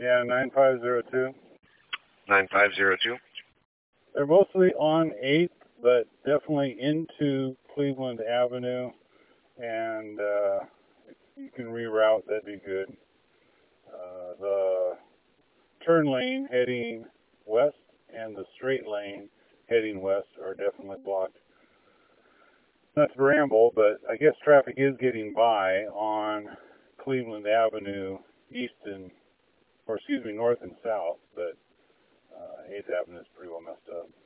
Yeah, 9502. 9502. They're mostly on 8th, but definitely into Cleveland Avenue. And if you can reroute, that'd be good. The turn lane heading west and the straight lane heading west are definitely blocked. Not to ramble, but I guess traffic is getting by on Cleveland Avenue north and south, but 8th Avenue is pretty well messed up.